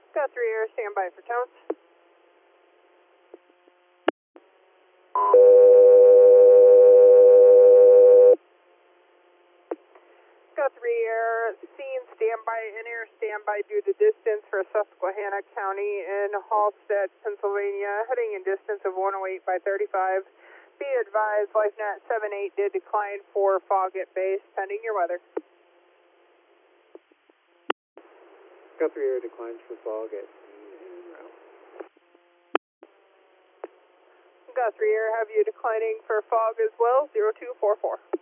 Got 3 air, stand by for tones. Got 3 air, scene standby, in air standby due to distance for Susquehanna County in Halstead, Pennsylvania, heading in distance of 108 by 35. Be advised, LifeNet 78 did decline for fog at base, pending your weather. Got 3 air declines for fog at en route. Got 3 air, have you declining for fog as well, 0244.